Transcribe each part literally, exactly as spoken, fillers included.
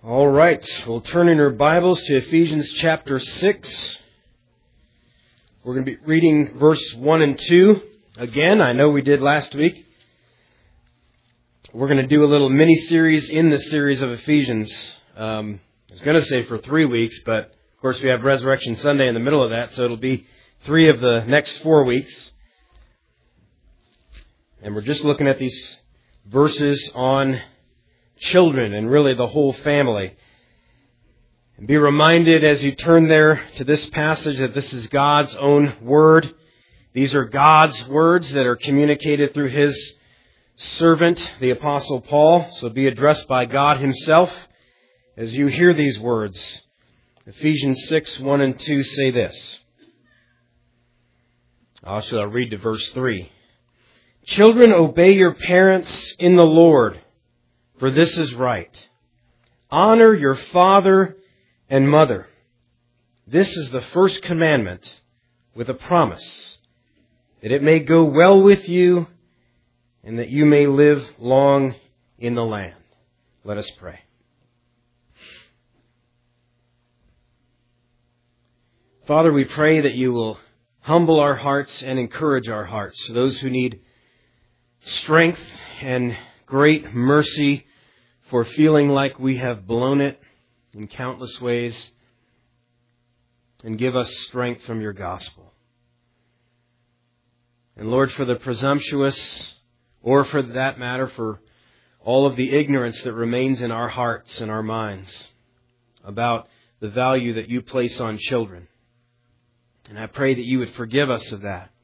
All right, we'll turn in our Bibles to Ephesians chapter six. We're going to be reading verse one and two. Again, I know we did last week. We're going to do a little mini-series in the series of Ephesians. Um, I was going to say for three weeks, but of course we have Resurrection Sunday in the middle of that, so it'll be three of the next four weeks. And we're just looking at these verses on children and really the whole family. And be reminded as you turn there to this passage that this is God's own word. These are God's words that are communicated through His servant, the Apostle Paul. So be addressed by God Himself as you hear these words. Ephesians six, one and two say this. Also, I'll read to verse three. Children, obey your parents in the Lord, for this is right. Honor your father and mother. This is the first commandment with a promise, that it may go well with you and that you may live long in the land. Let us pray. Father, we pray that you will humble our hearts and encourage our hearts. Those who need strength and great mercy for feeling like we have blown it in countless ways, and give us strength from your gospel. And Lord, for the presumptuous, or for that matter, for all of the ignorance that remains in our hearts and our minds about the value that you place on children. And I pray that you would forgive us of that.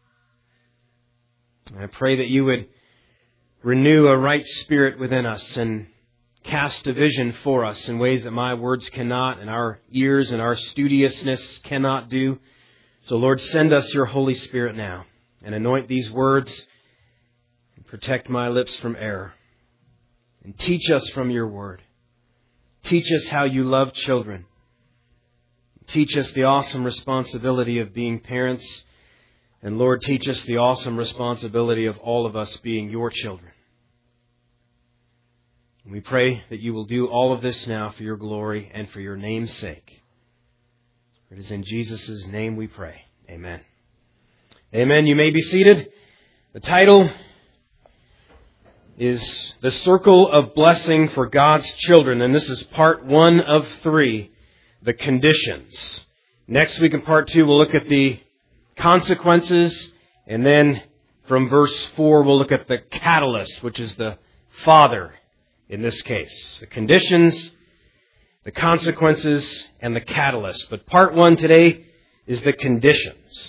And I pray that you would renew a right spirit within us and cast a vision for us in ways that my words cannot and our ears and our studiousness cannot do. So Lord, send us your Holy Spirit now and anoint these words and protect my lips from error. And teach us from your word. Teach us how you love children. Teach us the awesome responsibility of being parents. And Lord, teach us the awesome responsibility of all of us being your children. And we pray that you will do all of this now for your glory and for your name's sake. It is in Jesus' name we pray. Amen. Amen. You may be seated. The title is The Circle of Blessing for God's Children. And this is part one of three, the conditions. Next week in part two, we'll look at the consequences. And then from verse four, we'll look at the catalyst, which is the Father. In this case, the conditions, the consequences, and the catalyst. But part one today is the conditions.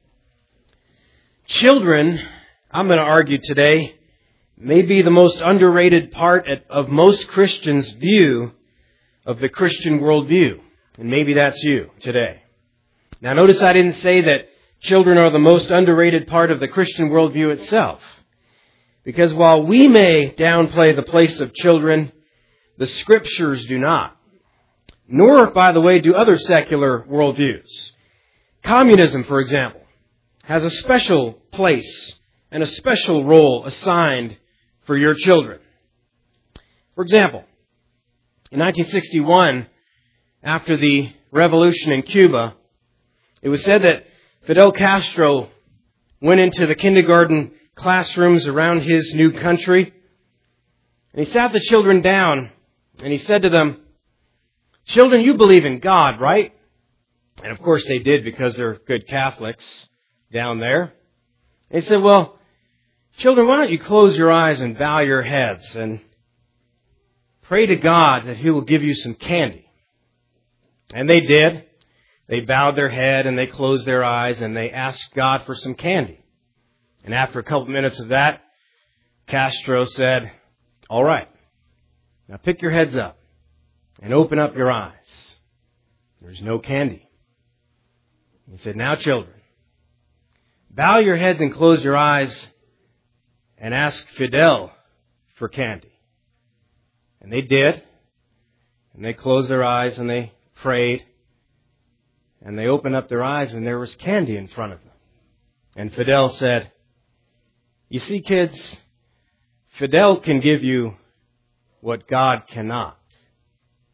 Children, I'm going to argue today, may be the most underrated part of most Christians' view of the Christian worldview. And maybe that's you today. Now notice I didn't say that children are the most underrated part of the Christian worldview itself. Because while we may downplay the place of children, the Scriptures do not. Nor, by the way, do other secular worldviews. Communism, for example, has a special place and a special role assigned for your children. For example, in nineteen sixty-one, after the revolution in Cuba, it was said that Fidel Castro went into the kindergarten classrooms around his new country. And he sat the children down and he said to them, "Children, you believe in God, right?" And of course they did because they're good Catholics down there. And he said, "Well, children, why don't you close your eyes and bow your heads and pray to God that He will give you some candy." And they did. They bowed their head and they closed their eyes and they asked God for some candy. And after a couple minutes of that, Castro said, "All right, now pick your heads up and open up your eyes." There's no candy. He said, "Now, children, bow your heads and close your eyes and ask Fidel for candy." And they did. And they closed their eyes and they prayed. And they opened up their eyes and there was candy in front of them. And Fidel said, "You see, kids, Fidel can give you what God cannot.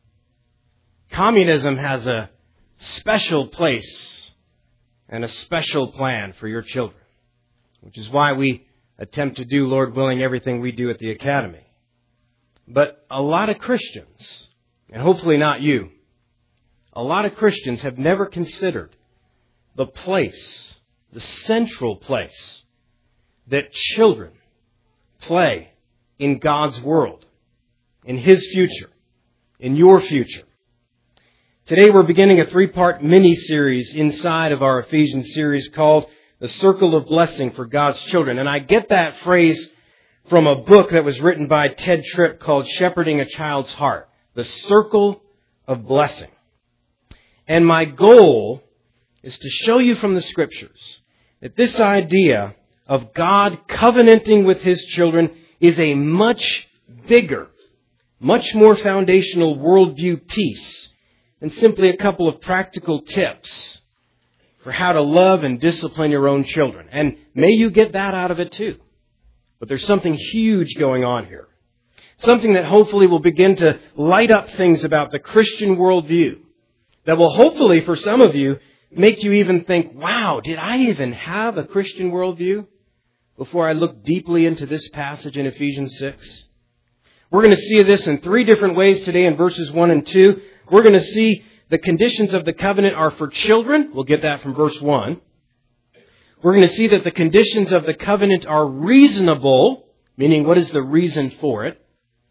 Communism has a special place and a special plan for your children, which is why we attempt to do, Lord willing, everything we do at the Academy. But a lot of Christians, and hopefully not you, a lot of Christians have never considered the place, the central place, that children play in God's world, in His future, in your future. Today we're beginning a three-part mini-series inside of our Ephesians series called The Circle of Blessing for God's Children. And I get that phrase from a book that was written by Ted Tripp called Shepherding a Child's Heart, The Circle of Blessing. And my goal is to show you from the Scriptures that this idea of God covenanting with His children is a much bigger, much more foundational worldview piece than simply a couple of practical tips for how to love and discipline your own children. And may you get that out of it too. But there's something huge going on here. Something that hopefully will begin to light up things about the Christian worldview that will hopefully, for some of you, make you even think, wow, did I even have a Christian worldview before I look deeply into this passage in Ephesians six? We're going to see this in three different ways today in verses one and two. We're going to see the conditions of the covenant are for children. We'll get that from verse one. We're going to see that the conditions of the covenant are reasonable, meaning what is the reason for it.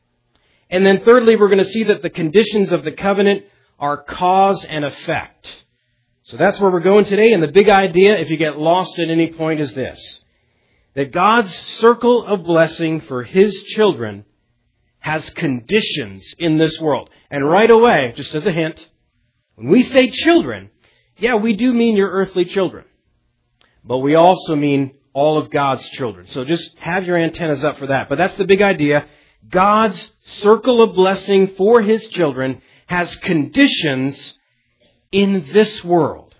And then thirdly, we're going to see that the conditions of the covenant are cause and effect. So that's where we're going today. And the big idea, if you get lost at any point, is this: that God's circle of blessing for His children has conditions in this world. And right away, just as a hint, when we say children, yeah, we do mean your earthly children. But we also mean all of God's children. So just have your antennas up for that. But that's the big idea. God's circle of blessing for His children has conditions in this world.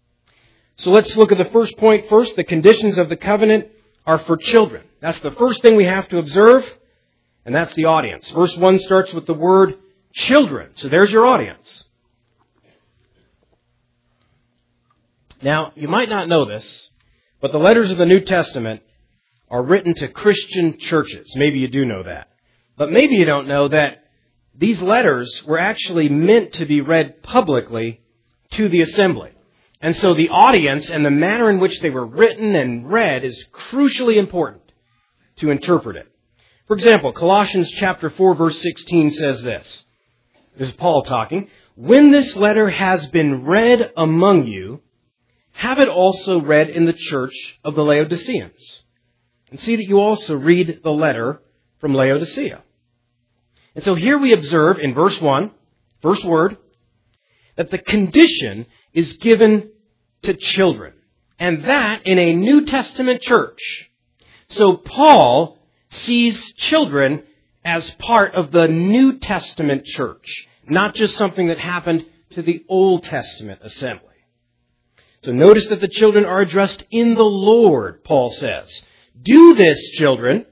So let's look at the first point first. The conditions of the covenant are for children. That's the first thing we have to observe, and that's the audience. Verse one starts with the word children. So there's your audience. Now, you might not know this, but the letters of the New Testament are written to Christian churches. Maybe you do know that. But maybe you don't know that these letters were actually meant to be read publicly to the assembly. And so the audience and the manner in which they were written and read is crucially important to interpret it. For example, Colossians chapter four, verse sixteen says this. This is Paul talking. When this letter has been read among you, have it also read in the church of the Laodiceans. And see that you also read the letter from Laodicea. And so here we observe in verse one, first word, that the condition is given to children. And that in a New Testament church. So Paul sees children as part of the New Testament church, not just something that happened to the Old Testament assembly. So notice that the children are addressed in the Lord, Paul says. Do this, children,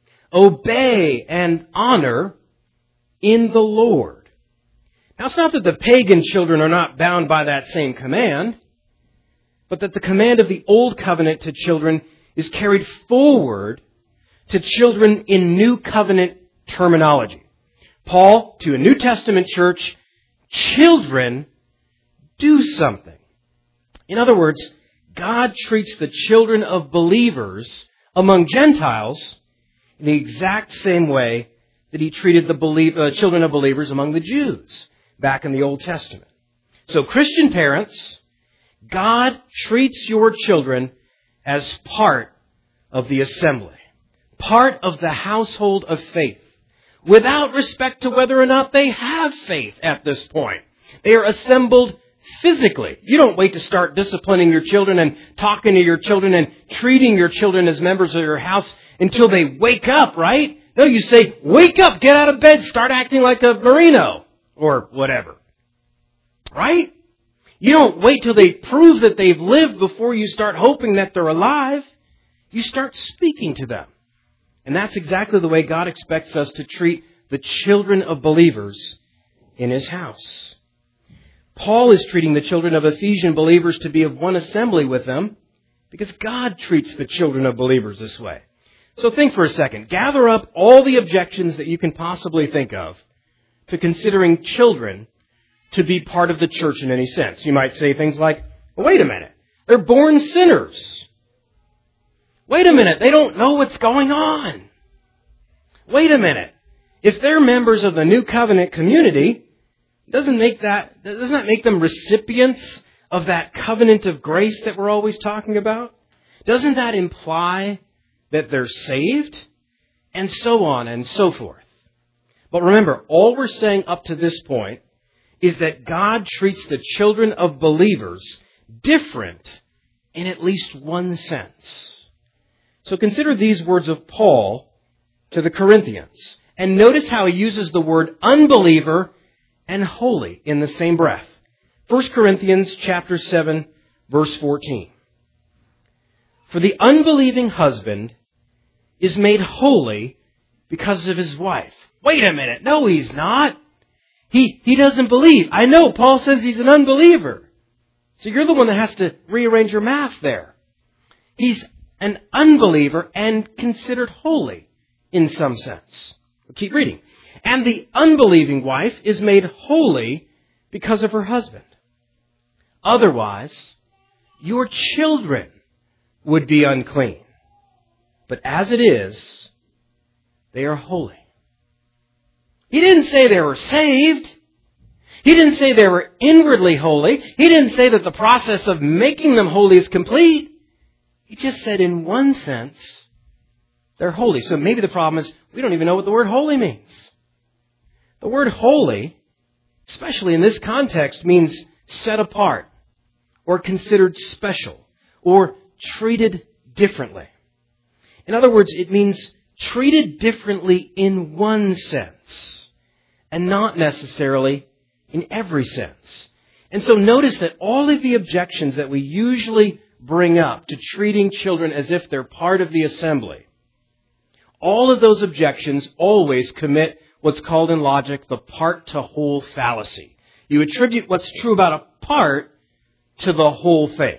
obey and honor in the Lord. Now, it's not that the pagan children are not bound by that same command, but that the command of the Old Covenant to children is carried forward to children in New Covenant terminology. Paul, to a New Testament church, children, do something. In other words, God treats the children of believers among Gentiles in the exact same way that He treated the belie- uh, children of believers among the Jews back in the Old Testament. So Christian parents, God treats your children as part of the assembly, part of the household of faith, without respect to whether or not they have faith at this point. They are assembled physically. You don't wait to start disciplining your children and talking to your children and treating your children as members of your house until they wake up, right? No, you say, wake up, get out of bed, start acting like a Marino or whatever. Right? You don't wait till they prove that they've lived before you start hoping that they're alive. You start speaking to them. And that's exactly the way God expects us to treat the children of believers in His house. Paul is treating the children of Ephesian believers to be of one assembly with them because God treats the children of believers this way. So think for a second. Gather up all the objections that you can possibly think of to considering children to be part of the church in any sense. You might say things like, well, wait a minute, they're born sinners. Wait a minute, they don't know what's going on. Wait a minute, if they're members of the New Covenant community, doesn't make that, doesn't that make them recipients of that covenant of grace that we're always talking about? Doesn't that imply that they're saved? And so on and so forth. But remember, all we're saying up to this point is that God treats the children of believers different in at least one sense. So consider these words of Paul to the Corinthians. And notice how he uses the word unbeliever and holy in the same breath. First Corinthians chapter seven, verse fourteen. For the unbelieving husband is made holy because of his wife. Wait a minute. No, he's not. He, he doesn't believe. I know. Paul says he's an unbeliever. So you're the one that has to rearrange your math there. He's an unbeliever and considered holy in some sense. We'll keep reading. And the unbelieving wife is made holy because of her husband. Otherwise, your children would be unclean. But as it is, they are holy. He didn't say they were saved. He didn't say they were inwardly holy. He didn't say that the process of making them holy is complete. He just said in one sense, they're holy. So maybe the problem is we don't even know what the word holy means. The word holy, especially in this context, means set apart or considered special or treated differently. In other words, it means treated differently in one sense and not necessarily in every sense. And so notice that all of the objections that we usually bring up to treating children as if they're part of the assembly, all of those objections always commit what's called in logic the part-to-whole fallacy. You attribute what's true about a part to the whole thing.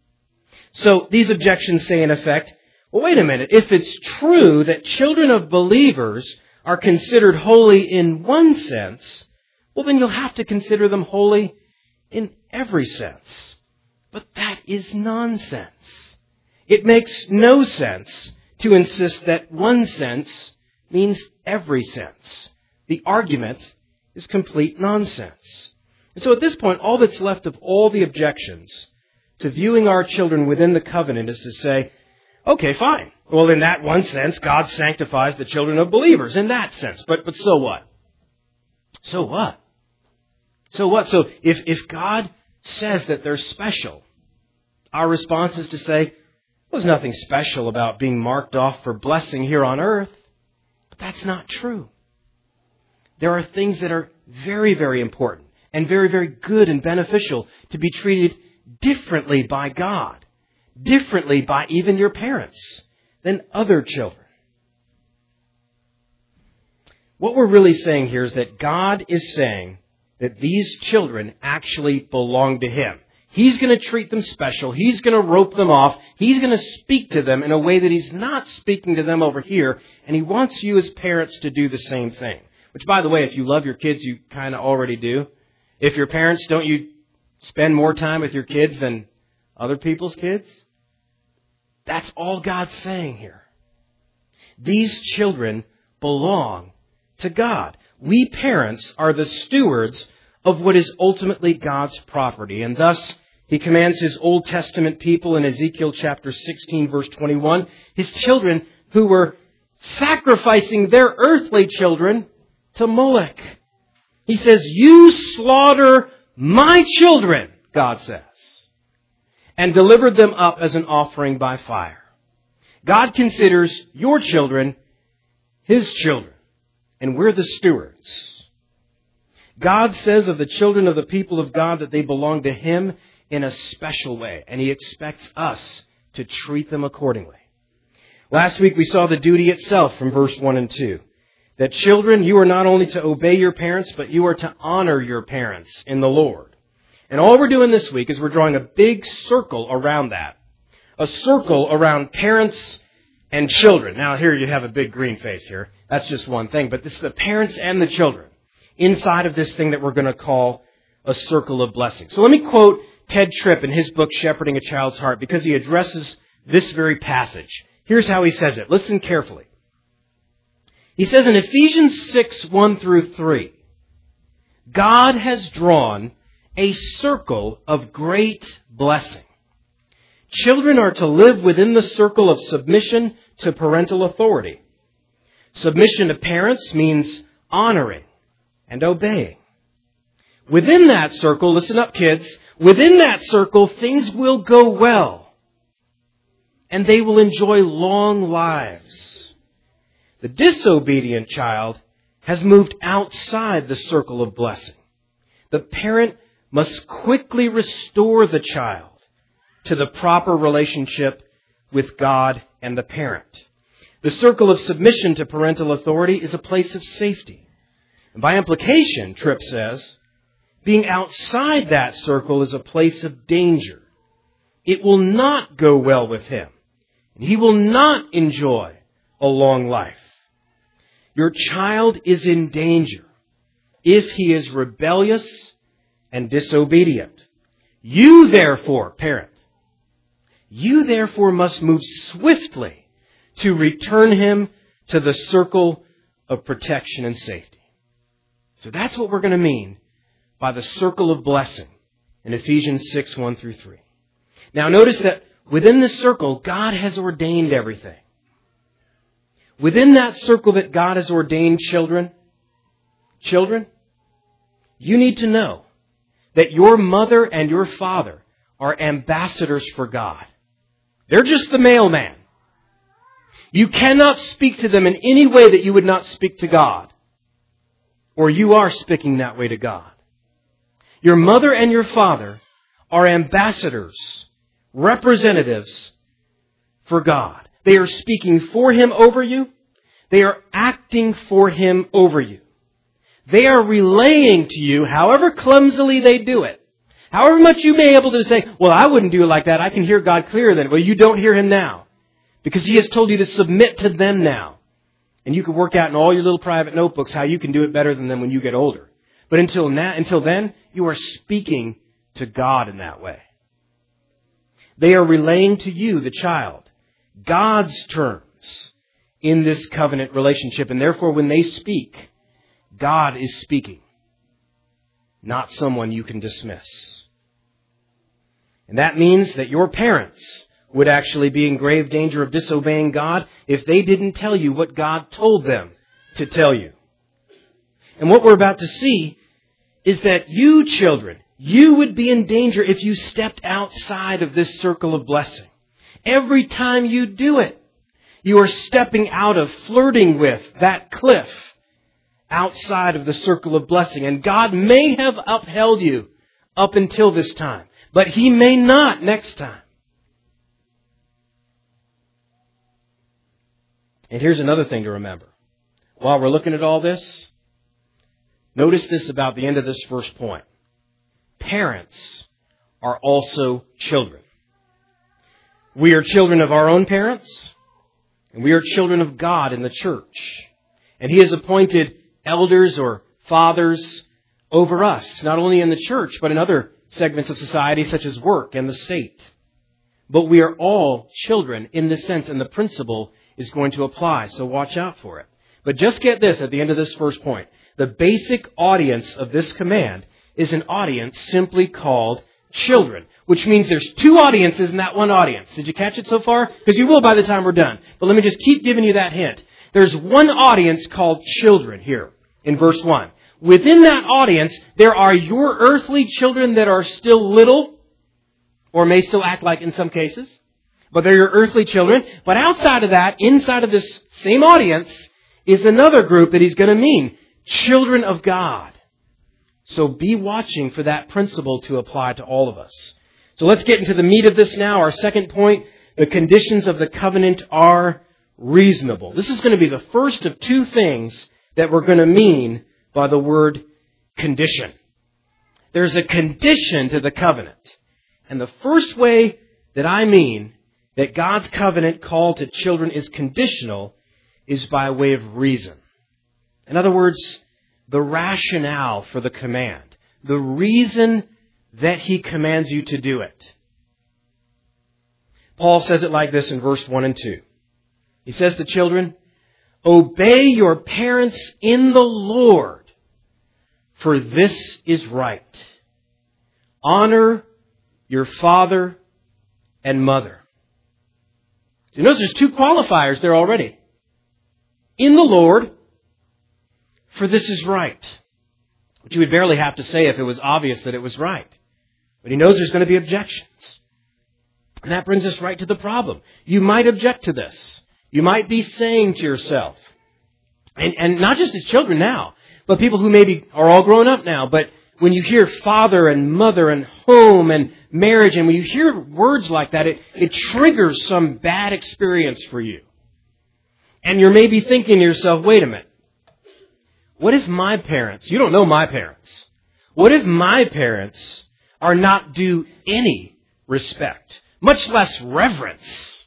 So these objections say, in effect, well, wait a minute. If it's true that children of believers are considered holy in one sense, well, then you'll have to consider them holy in every sense. But that is nonsense. It makes no sense to insist that one sense means every sense. The argument is complete nonsense. And so at this point, all that's left of all the objections to viewing our children within the covenant is to say, okay, fine. Well, in that one sense, God sanctifies the children of believers in that sense. But but so what? So what? So what? So if, if God says that they're special, our response is to say, well, there's nothing special about being marked off for blessing here on earth. But that's not true. There are things that are very, very important and very, very good and beneficial to be treated differently by God, differently by even your parents than other children. What we're really saying here is that God is saying that these children actually belong to Him. He's going to treat them special. He's going to rope them off. He's going to speak to them in a way that He's not speaking to them over here. And He wants you as parents to do the same thing. Which, by the way, if you love your kids, you kind of already do. If you're parents, don't you spend more time with your kids than other people's kids? That's all God's saying here. These children belong to God. We parents are the stewards of what is ultimately God's property. And thus, He commands His Old Testament people in Ezekiel chapter sixteen, verse twenty-one, His children who were sacrificing their earthly children to Molech. He says, you slaughter my children, God says, and delivered them up as an offering by fire. God considers your children His children, and we're the stewards. God says of the children of the people of God that they belong to Him in a special way, and He expects us to treat them accordingly. Last week we saw the duty itself from verse one and two. That children, you are not only to obey your parents, but you are to honor your parents in the Lord. And all we're doing this week is we're drawing a big circle around that. A circle around parents and children. Now here you have a big green face here. That's just one thing. But this is the parents and the children inside of this thing that we're going to call a circle of blessing. So let me quote Ted Tripp in his book, Shepherding a Child's Heart, because he addresses this very passage. Here's how he says it. Listen carefully. He says in Ephesians six, one through three, God has drawn a circle of great blessing. Children are to live within the circle of submission to parental authority. Submission to parents means honoring and obeying. Within that circle, listen up kids, within that circle things will go well and they will enjoy long lives. The disobedient child has moved outside the circle of blessing. The parent must quickly restore the child to the proper relationship with God and the parent. The circle of submission to parental authority is a place of safety. And by implication, Tripp says, being outside that circle is a place of danger. It will not go well with him, and he will not enjoy a long life. Your child is in danger if he is rebellious and disobedient. You, therefore, parent, you, therefore, must move swiftly to return him to the circle of protection and safety. So that's what we're going to mean by the circle of blessing in Ephesians six, one through three. Now notice that within this circle, God has ordained everything. Within that circle that God has ordained, children, children, you need to know that your mother and your father are ambassadors for God. They're just the mailman. You cannot speak to them in any way that you would not speak to God, or you are speaking that way to God. Your mother and your father are ambassadors, representatives for God. They are speaking for Him over you. They are acting for Him over you. They are relaying to you, however clumsily they do it, however much you may be able to say, well, I wouldn't do it like that. I can hear God clearer than it. Well, you don't hear Him now because He has told you to submit to them now. And you can work out in all your little private notebooks how you can do it better than them when you get older. But until now, until then, you are speaking to God in that way. They are relaying to you, the child, God's terms in this covenant relationship. And therefore, when they speak, God is speaking, not someone you can dismiss. And that means that your parents would actually be in grave danger of disobeying God if they didn't tell you what God told them to tell you. And what we're about to see is that you, children, you would be in danger if you stepped outside of this circle of blessing. Every time you do it, you are stepping out of, flirting with that cliff outside of the circle of blessing. And God may have upheld you up until this time, but He may not next time. And here's another thing to remember. While we're looking at all this, notice this about the end of this first point. Parents are also children. We are children of our own parents, and we are children of God in the church. And He has appointed elders or fathers over us, not only in the church, but in other segments of society such as work and the state. But we are all children in this sense, and the principle is going to apply, so watch out for it. But just get this at the end of this first point. The basic audience of this command is an audience simply called children, which means there's two audiences in that one audience. Did you catch it so far? Because you will by the time we're done. But let me just keep giving you that hint. There's one audience called children here in verse one. Within that audience, there are your earthly children that are still little, or may still act like in some cases, but they're your earthly children. But outside of that, inside of this same audience, is another group that He's going to mean, children of God. So be watching for that principle to apply to all of us. So let's get into the meat of this now. Our second point, the conditions of the covenant are reasonable. This is going to be the first of two things that we're going to mean by the word condition. there's a condition to the covenant. And the first way that I mean that God's covenant call to children is conditional is by way of reason. In other words, the rationale for the command. The reason that He commands you to do it. Paul says it like this in verse one and two. He says to children, "Obey your parents in the Lord, for this is right. Honor your father and mother." You notice there's two qualifiers there already. In the Lord, for this is right. Which you would barely have to say if it was obvious that it was right. But he knows there's going to be objections. And that brings us right to the problem. You might object to this. You might be saying to yourself, and, and not just as children now, but people who maybe are all grown up now, but when you hear father and mother and home and marriage, and when you hear words like that, it, it triggers some bad experience for you. And you're maybe thinking to yourself, wait a minute. What if my parents, you don't know my parents, what if my parents are not due any respect, much less reverence?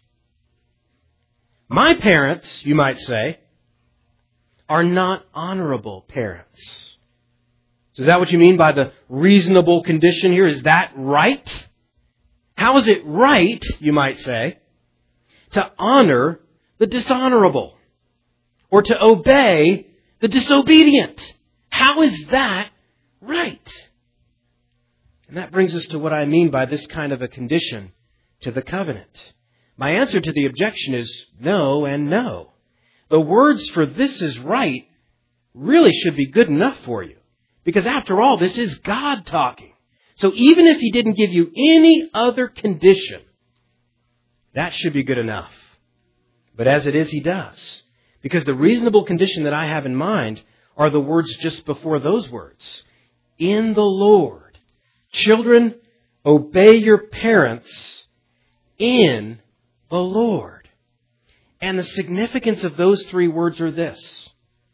My parents, you might say, are not honorable parents. So is that what you mean by the reasonable condition here? Is that right? How is it right, you might say, to honor the dishonorable or to obey the disobedient? How is that right? And that brings us to what I mean by this kind of a condition to the covenant. My answer to the objection is no and no. The words for "this is right" really should be good enough for you. Because after all, this is God talking. So even if He didn't give you any other condition, that should be good enough. But as it is, He does. Because the reasonable condition that I have in mind are the words just before those words. In the Lord. Children, obey your parents in the Lord. And the significance of those three words are this.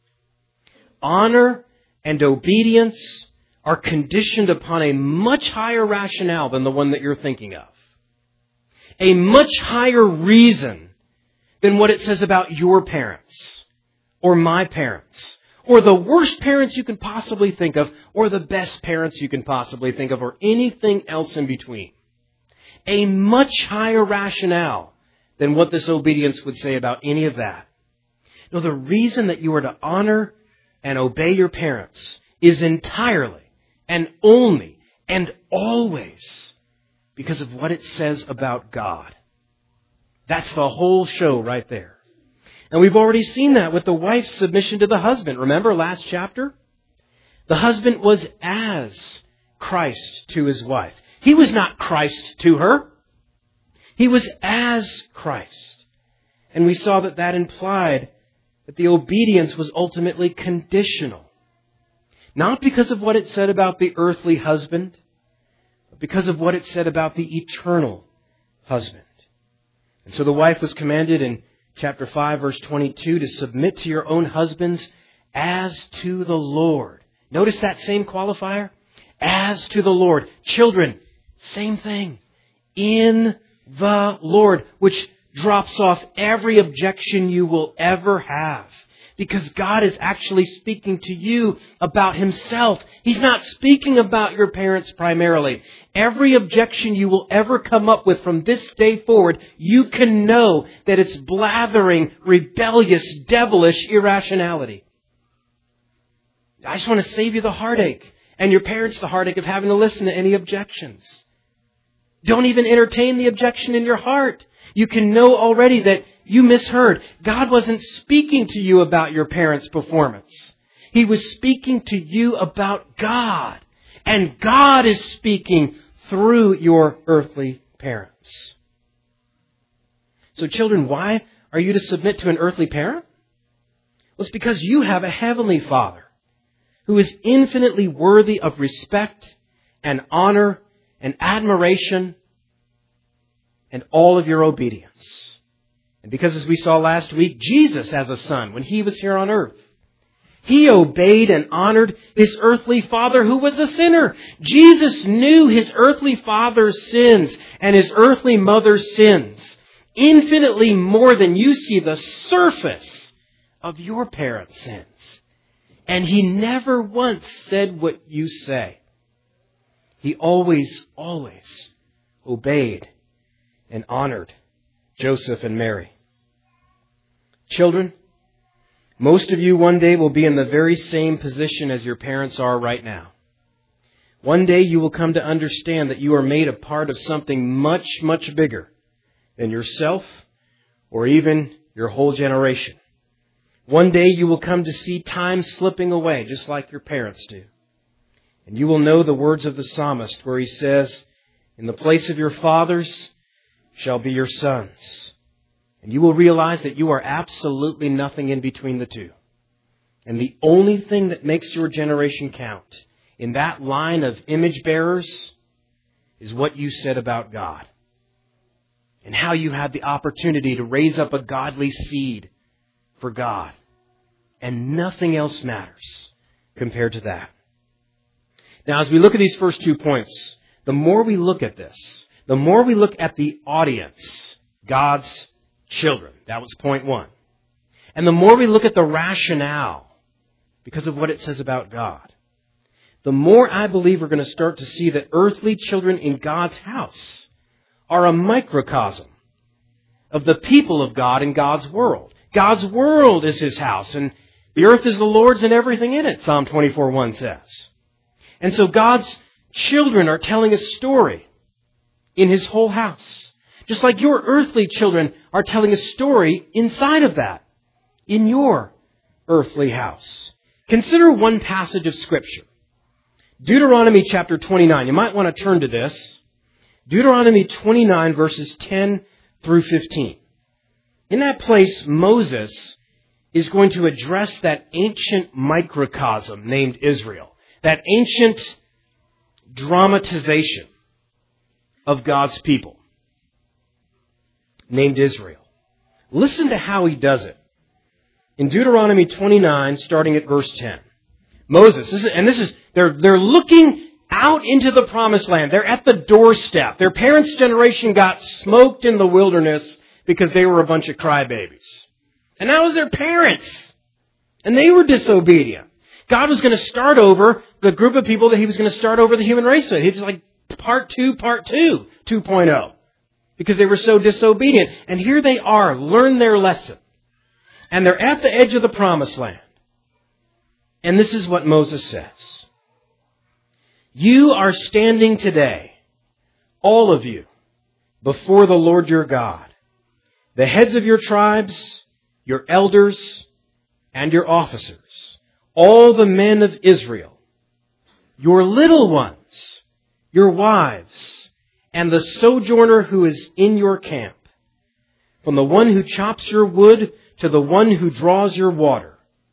Honor and obedience are conditioned upon a much higher rationale than the one that you're thinking of. A much higher reason than what it says about your parents or my parents or the worst parents you can possibly think of or the best parents you can possibly think of or anything else in between. A much higher rationale than what this obedience would say about any of that. No, the reason that you are to honor and obey your parents is entirely and only and always because of what it says about God. That's the whole show right there. And we've already seen that with the wife's submission to the husband. Remember last chapter? The husband was as Christ to his wife. He was not Christ to her. He was as Christ. And we saw that that implied that the obedience was ultimately conditional. Not because of what it said about the earthly husband, but because of what it said about the eternal husband. And so the wife was commanded in chapter five, verse twenty-two, to submit to your own husbands as to the Lord. Notice that same qualifier? As to the Lord. Children, same thing. In the Lord, which drops off every objection you will ever have. Because God is actually speaking to you about Himself. He's not speaking about your parents primarily. Every objection you will ever come up with from this day forward, you can know that it's blathering, rebellious, devilish irrationality. I just want to save you the heartache, and your parents the heartache of having to listen to any objections. Don't even entertain the objection in your heart. You can know already that you misheard. God wasn't speaking to you about your parents' performance. He was speaking to you about God. And God is speaking through your earthly parents. So children, why are you to submit to an earthly parent? Well, it's because you have a heavenly Father who is infinitely worthy of respect and honor and admiration and all of your obedience. And because, as we saw last week, Jesus as a son, when He was here on earth, He obeyed and honored his earthly father who was a sinner. Jesus knew his earthly father's sins and his earthly mother's sins infinitely more than you see the surface of your parents' sins. And he never once said what you say. He always, always obeyed and honored Joseph and Mary. Children, most of you one day will be in the very same position as your parents are right now. One day you will come to understand that you are made a part of something much, much bigger than yourself or even your whole generation. One day you will come to see time slipping away just like your parents do. And you will know the words of the psalmist where he says, "In the place of your fathers shall be your sons." And you will realize that you are absolutely nothing in between the two. And the only thing that makes your generation count in that line of image bearers is what you said about God. And how you had the opportunity to raise up a godly seed for God. And nothing else matters compared to that. Now, as we look at these first two points, the more we look at this, the more we look at the audience, God's children. That was point one. And the more we look at the rationale, because of what it says about God, the more I believe we're going to start to see that earthly children in God's house are a microcosm of the people of God in God's world. God's world is His house, and the earth is the Lord's and everything in it, Psalm twenty-four one says. And so God's children are telling a story in His whole house. Just like your earthly children are telling a story inside of that, in your earthly house. Consider one passage of Scripture. Deuteronomy chapter twenty-nine. You might want to turn to this. Deuteronomy twenty-nine verses ten through fifteen. In that place, Moses is going to address that ancient microcosm named Israel. That ancient dramatization of God's people named Israel. Listen to how he does it. In Deuteronomy twenty-nine, starting at verse ten. Moses, this is, and this is, they're, they're looking out into the promised land. They're at the doorstep. Their parents' generation got smoked in the wilderness because they were a bunch of crybabies. And that was their parents. And they were disobedient. God was going to start over the group of people that He was going to start over the human race with. He's like part two, part two, two point oh. Because they were so disobedient. And here they are, learn their lesson. And they're at the edge of the promised land. And this is what Moses says. You are standing today, all of you, before the Lord your God, the heads of your tribes, your elders, and your officers, all the men of Israel, your little ones, your wives, and the sojourner who is in your camp, from the one who chops your wood to the one who draws your water,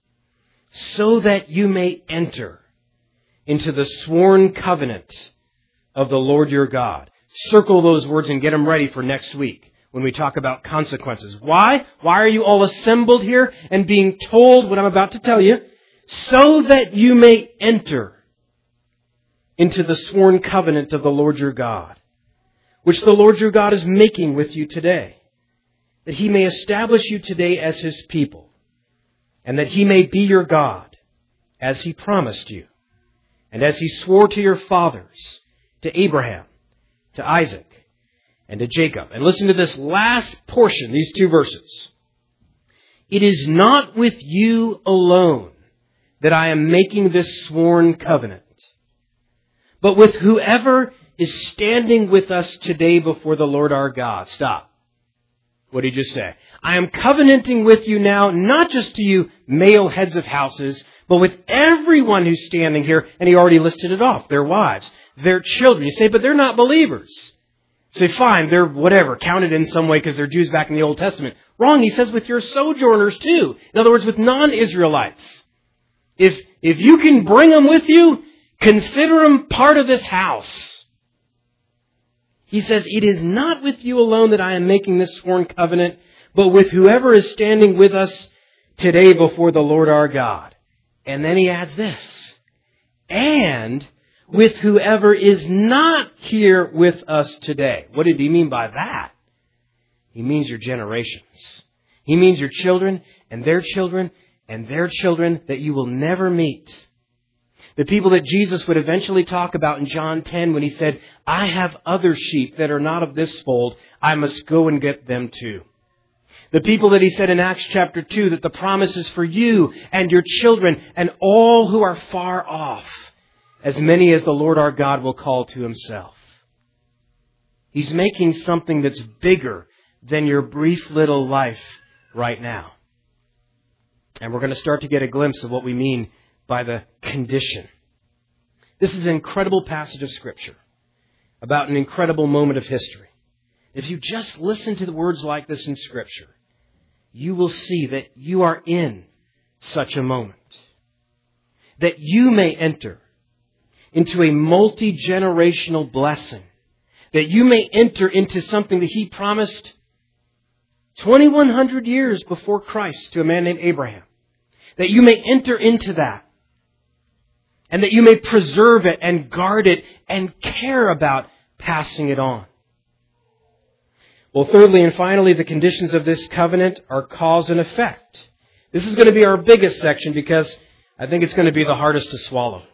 so that you may enter into the sworn covenant of the Lord your God. Circle those words and get them ready for next week when we talk about consequences. Why? Why are you all assembled here and being told what I'm about to tell you? So that you may enter into the sworn covenant of the Lord your God, which the Lord your God is making with you today, that He may establish you today as His people, and that He may be your God, as He promised you, and as He swore to your fathers, to Abraham, to Isaac, and to Jacob. And listen to this last portion, these two verses. It is not with you alone that I am making this sworn covenant, but with whoever is standing with us today before the Lord our God. Stop. What did he just say? I am covenanting with you now, not just to you male heads of houses, but with everyone who's standing here. And he already listed it off. Their wives, their children. You say, but they're not believers. You say, fine, they're whatever, counted in some way because they're Jews back in the Old Testament. Wrong. He says with your sojourners too. In other words, with non-Israelites. If, if you can bring them with you, consider them part of this house. He says, it is not with you alone that I am making this sworn covenant, but with whoever is standing with us today before the Lord our God. And then he adds this, and with whoever is not here with us today. What did he mean by that? He means your generations. He means your children and their children and their children that you will never meet. The people that Jesus would eventually talk about in John ten when he said, I have other sheep that are not of this fold. I must go and get them too. The people that he said in Acts chapter two that the promise is for you and your children and all who are far off, as many as the Lord our God will call to himself. He's making something that's bigger than your brief little life right now. And we're going to start to get a glimpse of what we mean by the condition. This is an incredible passage of Scripture about an incredible moment of history. If you just listen to the words like this in Scripture, you will see that you are in such a moment. That you may enter into a multi-generational blessing. That you may enter into something that He promised twenty-one hundred years before Christ to a man named Abraham. That you may enter into that. And that you may preserve it and guard it and care about passing it on. Well, thirdly and finally, the conditions of this covenant are cause and effect. This is going to be our biggest section because I think it's going to be the hardest to swallow.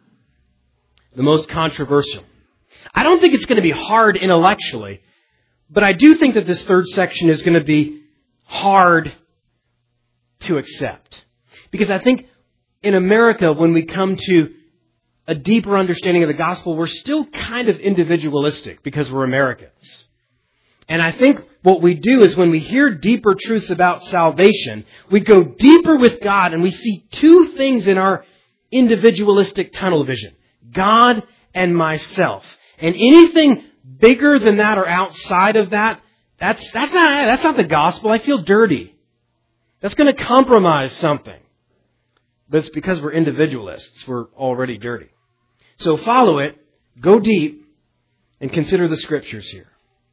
The most controversial. I don't think it's going to be hard intellectually, but I do think that this third section is going to be hard to accept. Because I think in America, when we come to a deeper understanding of the gospel, we're still kind of individualistic because we're Americans. And I think what we do is when we hear deeper truths about salvation, we go deeper with God and we see two things in our individualistic tunnel vision. God and myself. And anything bigger than that or outside of that, that's, that's not, that's not the gospel. I feel dirty. That's going to compromise something. But it's because we're individualists. We're already dirty. So follow it, go deep, and consider the Scriptures here.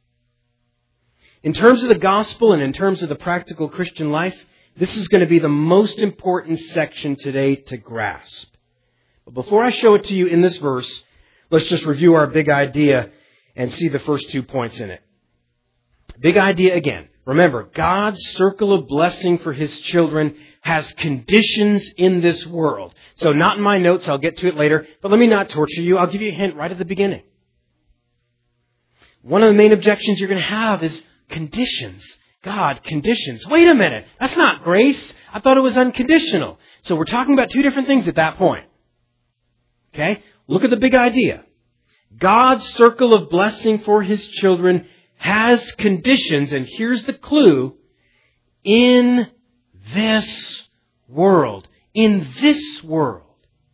In terms of the gospel and in terms of the practical Christian life, this is going to be the most important section today to grasp. But before I show it to you in this verse, let's just review our big idea and see the first two points in it. Big idea again. Remember, God's circle of blessing for His children has conditions in this world. So not in my notes, I'll get to it later, but let me not torture you. I'll give you a hint right at the beginning. One of the main objections you're going to have is conditions. God, conditions. Wait a minute. That's not grace. I thought it was unconditional. So we're talking about two different things at that point. Okay? Look at the big idea. God's circle of blessing for His children has conditions, and here's the clue, in this world. In this world.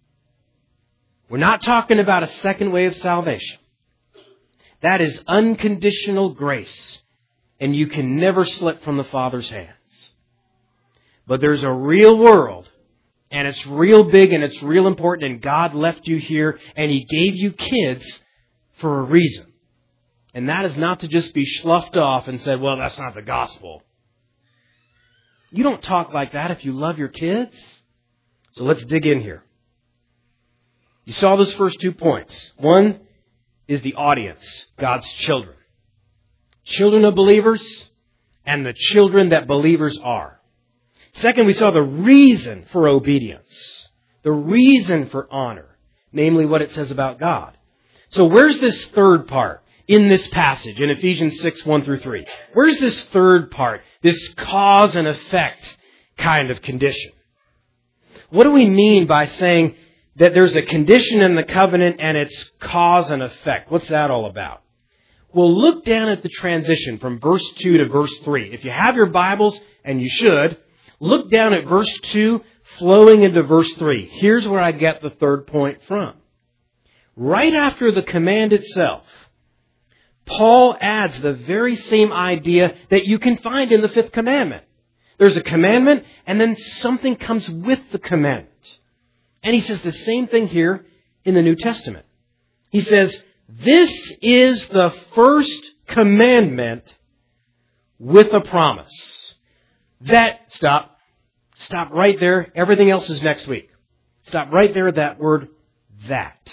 We're not talking about a second way of salvation. That is unconditional grace. And you can never slip from the Father's hands. But there's a real world. And it's real big and it's real important. And God left you here and He gave you kids for a reason. And that is not to just be sloughed off and said, well, that's not the gospel. You don't talk like that if you love your kids. So let's dig in here. You saw those first two points. One is the audience, God's children. Children of believers and the children that believers are. Second, we saw the reason for obedience. The reason for honor. Namely, what it says about God. So where's this third part in this passage in Ephesians six, one through three? Where's this third part? This cause and effect kind of condition. What do we mean by saying that there's a condition in the covenant and it's cause and effect? What's that all about? Well, look down at the transition from verse two to verse three. If you have your Bibles, and you should, look down at verse two flowing into verse three. Here's where I get the third point from. Right after the command itself, Paul adds the very same idea that you can find in the fifth commandment. There's a commandment, and then something comes with the commandment. And he says the same thing here in the New Testament. He says, this is the first commandment with a promise. That, stop, stop right there. Everything else is next week. Stop right there at that word, that.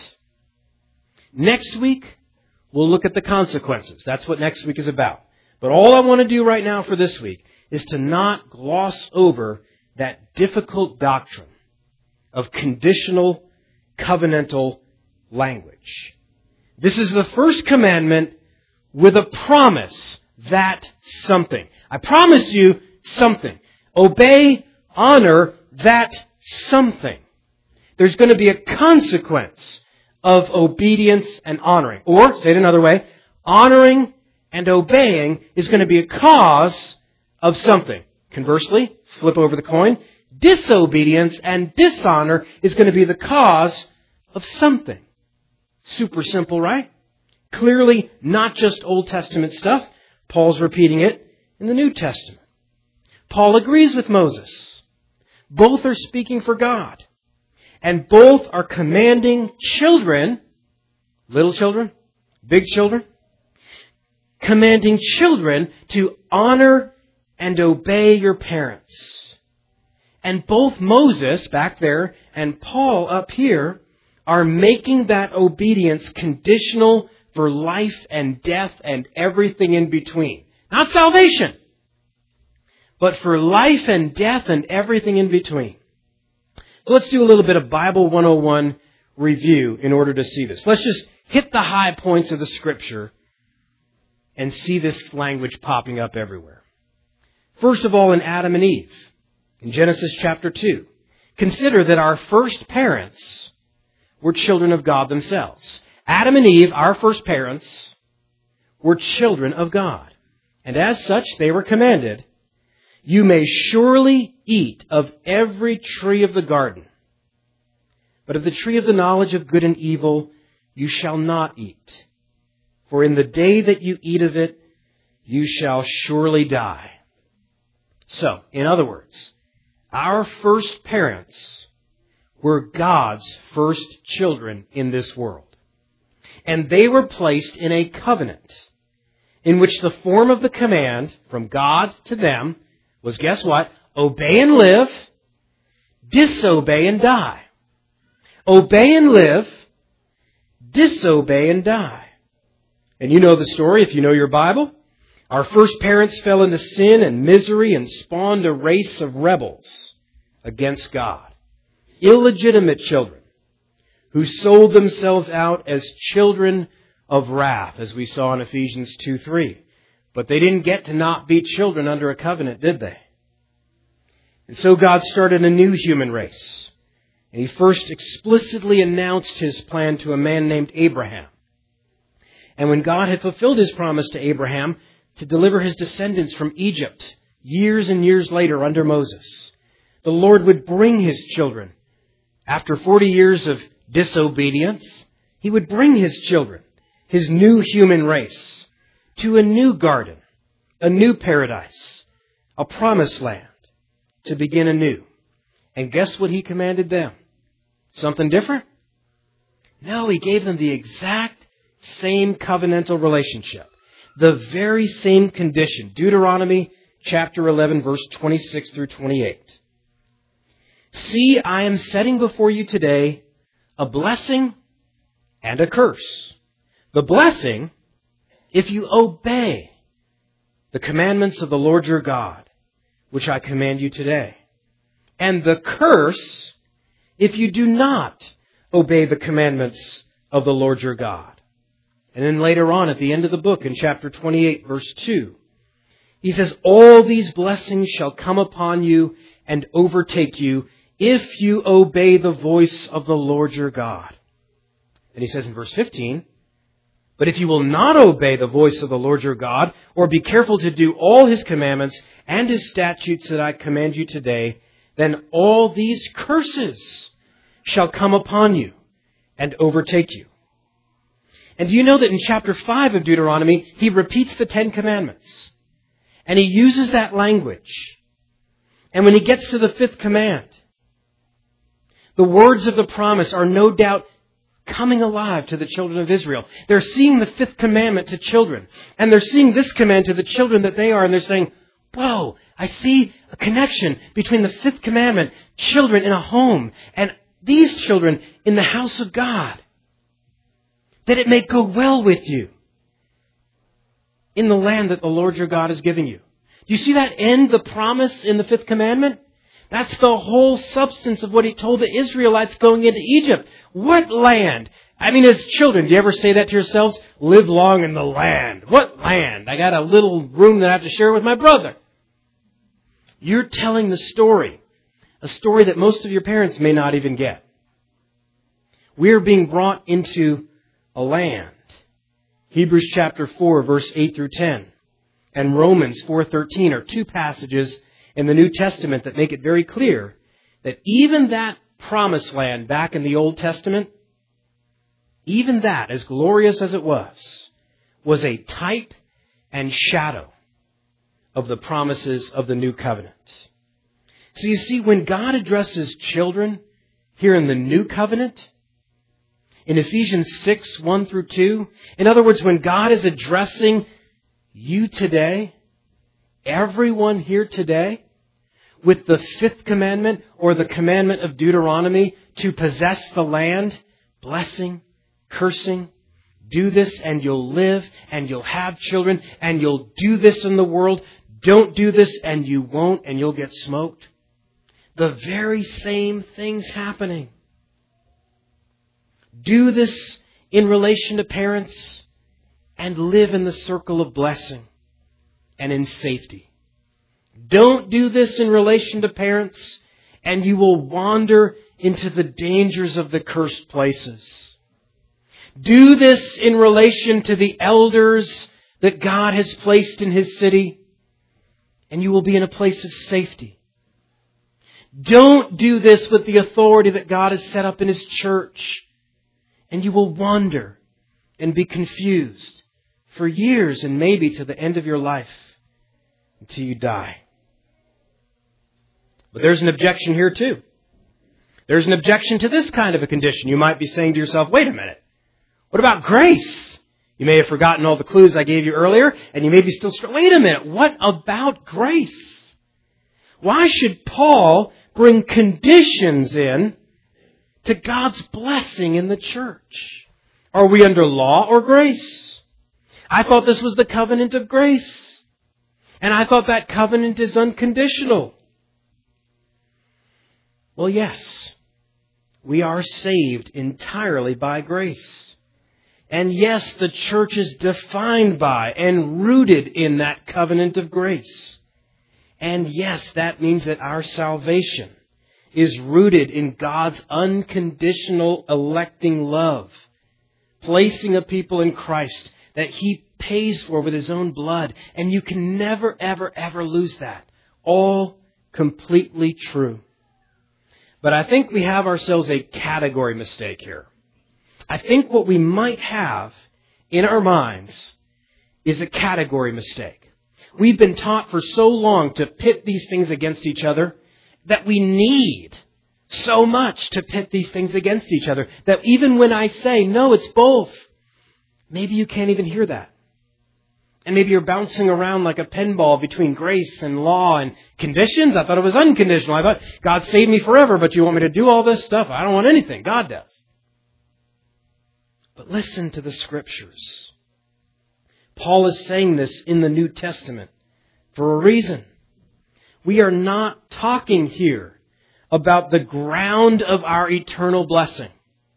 Next week, we'll look at the consequences. That's what next week is about. But all I want to do right now for this week is to not gloss over that difficult doctrine of conditional, covenantal language. This is the first commandment with a promise that something. I promise you something. Obey, honor that something. There's going to be a consequence of obedience and honoring. Or, say it another way, honoring and obeying is going to be a cause of something. Conversely, flip over the coin, disobedience and dishonor is going to be the cause of something. Super simple, right? Clearly not just Old Testament stuff. Paul's repeating it in the New Testament. Paul agrees with Moses. Both are speaking for God. And both are commanding children, little children, big children, commanding children to honor and obey your parents. And both Moses back there and Paul up here are making that obedience conditional for life and death and everything in between. Not salvation, but for life and death and everything in between. So let's do a little bit of Bible one oh one review in order to see this. Let's just hit the high points of the Scripture and see this language popping up everywhere. First of all, in Adam and Eve, in Genesis chapter two, consider that our first parents were children of God themselves. Adam and Eve, our first parents, were children of God. And as such, they were commanded, "You may surely eat of every tree of the garden, but of the tree of the knowledge of good and evil you shall not eat. For in the day that you eat of it, you shall surely die." So, in other words, our first parents were God's first children in this world. And they were placed in a covenant in which the form of the command from God to them was, guess what? Obey and live, disobey and die. Obey and live, disobey and die. And you know the story if you know your Bible. Our first parents fell into sin and misery and spawned a race of rebels against God. Illegitimate children who sold themselves out as children of wrath, as we saw in Ephesians two three. But they didn't get to not be children under a covenant, did they? And so God started a new human race. And He first explicitly announced His plan to a man named Abraham. And when God had fulfilled His promise to Abraham to deliver his descendants from Egypt years and years later under Moses, the Lord would bring His children. After forty years of disobedience, He would bring His children, His new human race, to a new garden, a new paradise, a promised land, to begin anew. And guess what He commanded them? Something different? No, He gave them the exact same covenantal relationship. The very same condition. Deuteronomy chapter eleven, verse twenty-six through twenty-eight. "See, I am setting before you today a blessing and a curse. The blessing, if you obey the commandments of the Lord your God, which I command you today. And the curse, if you do not obey the commandments of the Lord your God." And then later on at the end of the book in chapter twenty-eight, verse two, He says, "All these blessings shall come upon you and overtake you if you obey the voice of the Lord your God." And He says in verse fifteen, "But if you will not obey the voice of the Lord your God, or be careful to do all His commandments and His statutes that I command you today, then all these curses shall come upon you and overtake you." And do you know that in chapter five of Deuteronomy, He repeats the Ten Commandments? And He uses that language. And when He gets to the fifth command, the words of the promise are no doubt coming alive to the children of Israel. They're seeing the fifth commandment to children. And they're seeing this command to the children that they are. And they're saying, whoa, I see a connection between the fifth commandment, children in a home, and these children in the house of God, that it may go well with you in the land that the Lord your God is giving you. Do you see that end, the promise in the fifth commandment? That's the whole substance of what He told the Israelites going into Egypt. What land? I mean, as children, do you ever say that to yourselves? Live long in the land. What land? I got a little room that I have to share with my brother. You're telling the story. A story that most of your parents may not even get. We're being brought into a land. Hebrews chapter four, verse eight through ten, and Romans four thirteen are two passages in the New Testament that make it very clear that even that promised land back in the Old Testament, even that, as glorious as it was, was a type and shadow of the promises of the New Covenant. So you see, when God addresses children here in the New Covenant, in Ephesians six, one through two, in other words, when God is addressing you today, everyone here today, with the fifth commandment or the commandment of Deuteronomy to possess the land, blessing, cursing, do this and you'll live and you'll have children and you'll do this in the world, don't do this and you won't and you'll get smoked. The very same things happening. Do this in relation to parents and live in the circle of blessing and in safety. Don't do this in relation to parents and you will wander into the dangers of the cursed places. Do this in relation to the elders that God has placed in His city and you will be in a place of safety. Don't do this with the authority that God has set up in His church and you will wander and be confused for years and maybe to the end of your life until you die. But there's an objection here too. There's an objection to this kind of a condition. You might be saying to yourself, wait a minute. What about grace? You may have forgotten all the clues I gave you earlier, and you may be still struggling. Wait a minute. What about grace? Why should Paul bring conditions in to God's blessing in the church? Are we under law or grace? I thought this was the covenant of grace. And I thought that covenant is unconditional. Well, yes, we are saved entirely by grace. And yes, the church is defined by and rooted in that covenant of grace. And yes, that means that our salvation is rooted in God's unconditional electing love, placing a people in Christ that He pays for with His own blood. And you can never, ever, ever lose that. All completely true. But I think we have ourselves a category mistake here. I think what we might have in our minds is a category mistake. We've been taught for so long to pit these things against each other that we need so much to pit these things against each other that even when I say, no, it's both, maybe you can't even hear that. And maybe you're bouncing around like a pinball between grace and law and conditions. I thought it was unconditional. I thought God saved me forever, but you want me to do all this stuff? I don't want anything. God does. But listen to the Scriptures. Paul is saying this in the New Testament for a reason. We are not talking here about the ground of our eternal blessing.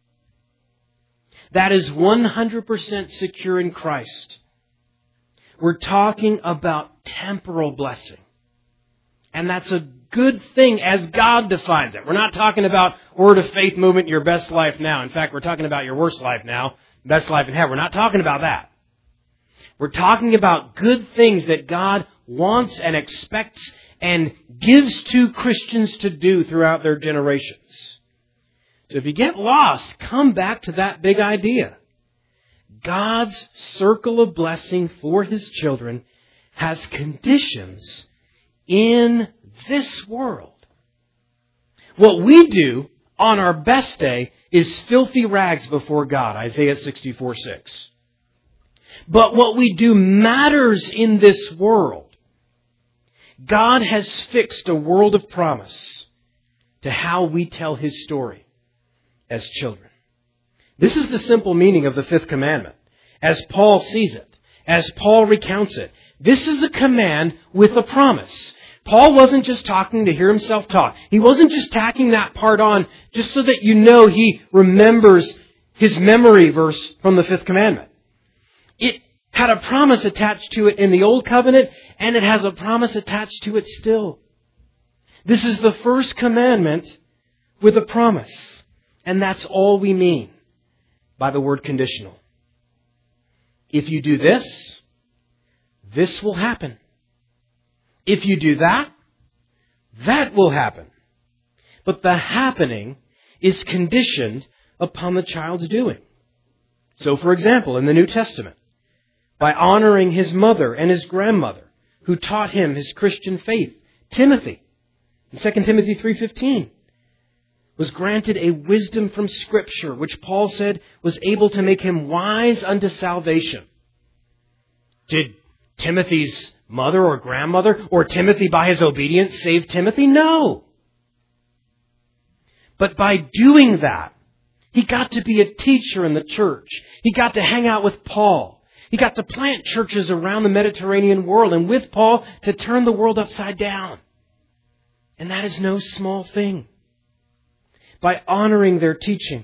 That is one hundred percent secure in Christ. We're talking about temporal blessing. And that's a good thing as God defines it. We're not talking about word of faith movement, your best life now. In fact, we're talking about your worst life now, best life in heaven. We're not talking about that. We're talking about good things that God wants and expects and gives to Christians to do throughout their generations. So if you get lost, come back to that big idea. God's circle of blessing for His children has conditions in this world. What we do on our best day is filthy rags before God, Isaiah sixty-four six. But what we do matters in this world. God has fixed a world of promise to how we tell His story. as children. This is the simple meaning of the fifth commandment, as Paul sees it, as Paul recounts it. This is a command with a promise. Paul wasn't just talking to hear himself talk. He wasn't just tacking that part on just so that you know he remembers his memory verse from the fifth commandment. It had a promise attached to it in the Old Covenant, and it has a promise attached to it still. This is the first commandment with a promise. And that's all we mean by the word conditional. If you do this, this will happen. If you do that, that will happen. But the happening is conditioned upon the child's doing. So, for example, in the New Testament, by honoring his mother and his grandmother, who taught him his Christian faith, Timothy, in Second Timothy three fifteen, was granted a wisdom from Scripture, which Paul said was able to make him wise unto salvation. Did Timothy's mother or grandmother, or Timothy by his obedience, save Timothy? No. But by doing that, he got to be a teacher in the church. He got to hang out with Paul. He got to plant churches around the Mediterranean world, and with Paul to turn the world upside down. And that is no small thing. By honoring their teaching,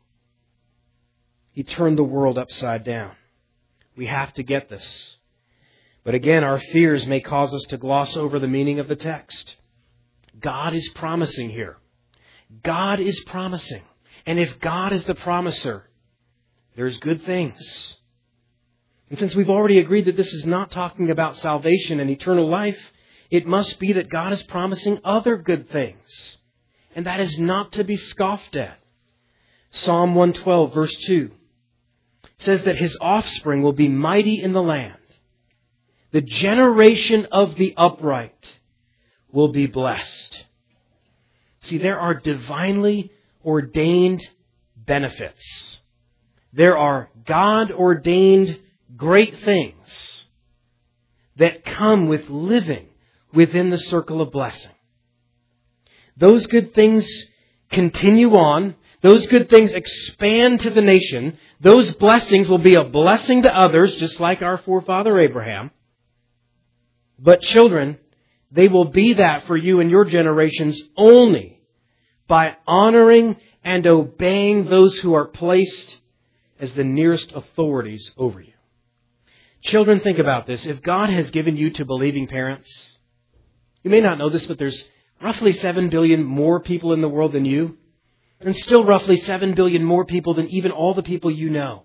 he turned the world upside down. We have to get this. But again, our fears may cause us to gloss over the meaning of the text. God is promising here. God is promising. And if God is the promiser, there's good things. And since we've already agreed that this is not talking about salvation and eternal life, it must be that God is promising other good things. And that is not to be scoffed at. Psalm one twelve, verse two, says that his offspring will be mighty in the land. The generation of the upright will be blessed. See, there are divinely ordained benefits. There are God-ordained great things that come with living within the circle of blessing. Those good things continue on. Those good things expand to the nation. Those blessings will be a blessing to others, just like our forefather Abraham. But children, they will be that for you and your generations only by honoring and obeying those who are placed as the nearest authorities over you. Children, think about this. If God has given you to believing parents, you may not know this, but there's roughly seven billion more people in the world than you, and still roughly seven billion more people than even all the people you know.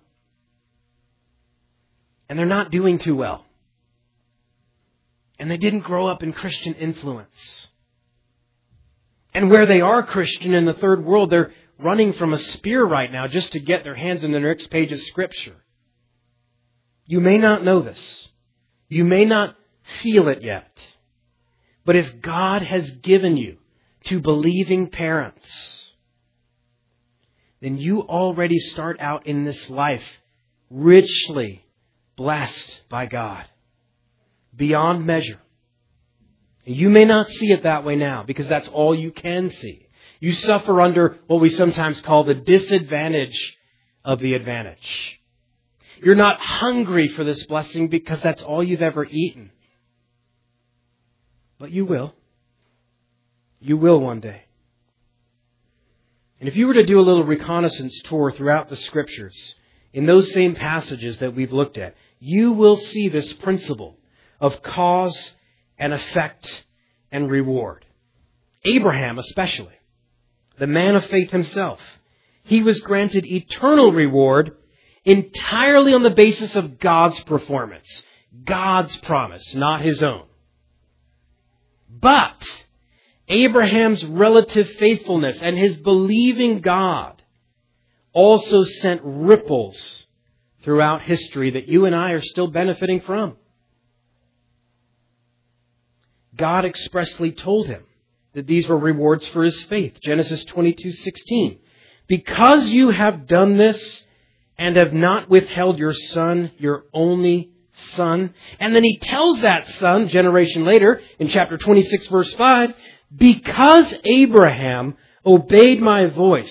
And they're not doing too well. And they didn't grow up in Christian influence. And where they are Christian in the third world, they're running from a spear right now just to get their hands on the next page of Scripture. You may not know this. You may not feel it yet. But if God has given you to believing parents, then you already start out in this life richly blessed by God, beyond measure. You may not see it that way now because that's all you can see. You suffer under what we sometimes call the disadvantage of the advantage. You're not hungry for this blessing because that's all you've ever eaten. But you will. You will one day. And if you were to do a little reconnaissance tour throughout the Scriptures, in those same passages that we've looked at, you will see this principle of cause and effect and reward. Abraham especially, the man of faith himself, he was granted eternal reward entirely on the basis of God's performance, God's promise, not his own. But Abraham's relative faithfulness and his believing God also sent ripples throughout history that you and I are still benefiting from. God expressly told him that these were rewards for his faith. Genesis twenty-two sixteen. Because you have done this and have not withheld your son, your only son. And then he tells that son, generation later, in chapter twenty-six, verse five, because Abraham obeyed my voice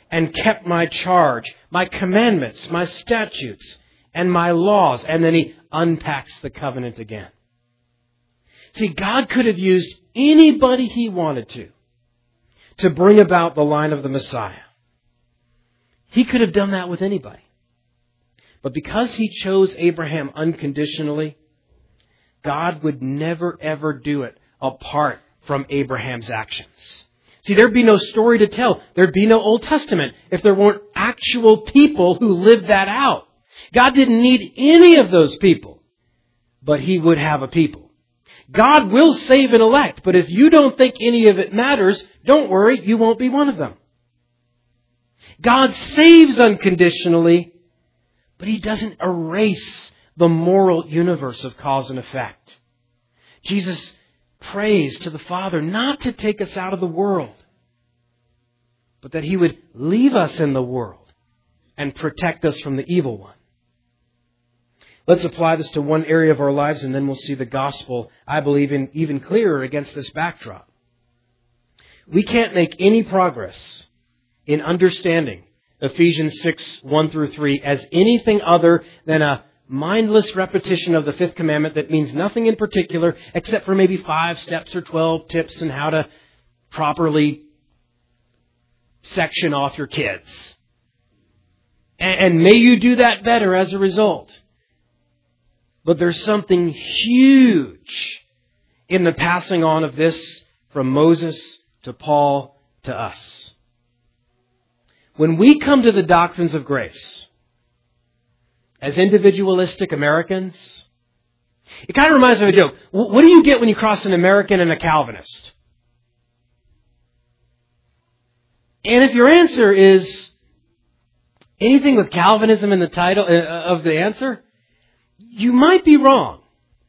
and kept my charge, my commandments, my statutes, and my laws. And then he unpacks the covenant again. See, God could have used anybody he wanted to, to bring about the line of the Messiah. He could have done that with anybody. But because he chose Abraham unconditionally, God would never ever do it apart from Abraham's actions. See, there'd be no story to tell. There'd be no Old Testament if there weren't actual people who lived that out. God didn't need any of those people, but he would have a people. God will save and elect, but if you don't think any of it matters, don't worry, you won't be one of them. God saves unconditionally, but he doesn't erase the moral universe of cause and effect. Jesus prays to the Father not to take us out of the world, but that he would leave us in the world and protect us from the evil one. Let's apply this to one area of our lives, and then we'll see the gospel, I believe, in even clearer against this backdrop. We can't make any progress in understanding Ephesians six, one through three as anything other than a mindless repetition of the fifth commandment that means nothing in particular except for maybe five steps or twelve tips on how to properly section off your kids. And, and may you do that better as a result. But there's something huge in the passing on of this from Moses to Paul to us. When we come to the doctrines of grace, as individualistic Americans, it kind of reminds me of a joke. What do you get when you cross an American and a Calvinist? And if your answer is anything with Calvinism in the title of the answer, you might be wrong.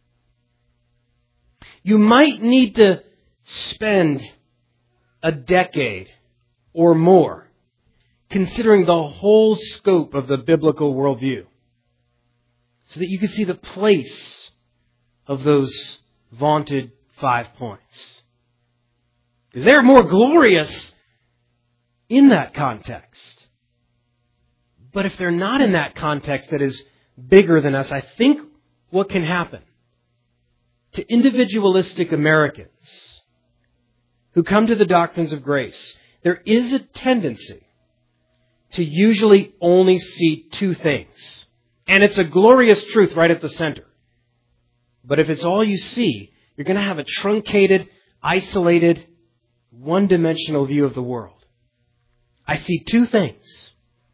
You might need to spend a decade or more considering the whole scope of the biblical worldview, so that you can see the place of those vaunted five points. Because they're more glorious in that context. But if they're not in that context that is bigger than us, I think what can happen to individualistic Americans who come to the doctrines of grace, there is a tendency to usually only see two things. And it's a glorious truth right at the center. But if it's all you see, you're going to have a truncated, isolated, one-dimensional view of the world. I see two things.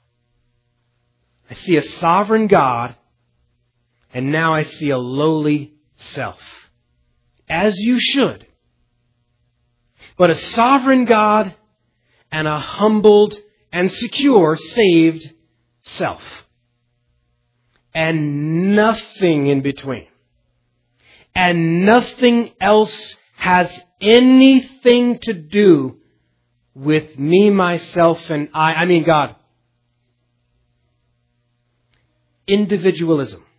I see a sovereign God, and now I see a lowly self. As you should. But a sovereign God and a humbled and secure, saved self. And nothing in between. And nothing else has anything to do with me, myself, and I. I mean God. Individualism.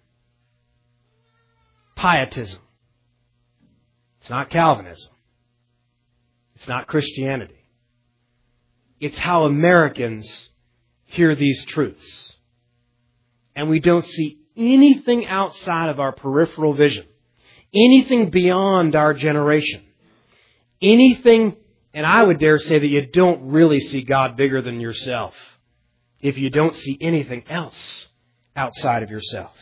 Pietism. It's not Calvinism. It's not Christianity. It's how Americans hear these truths. And we don't see anything outside of our peripheral vision. Anything beyond our generation. Anything, and I would dare say that you don't really see God bigger than yourself if you don't see anything else outside of yourself.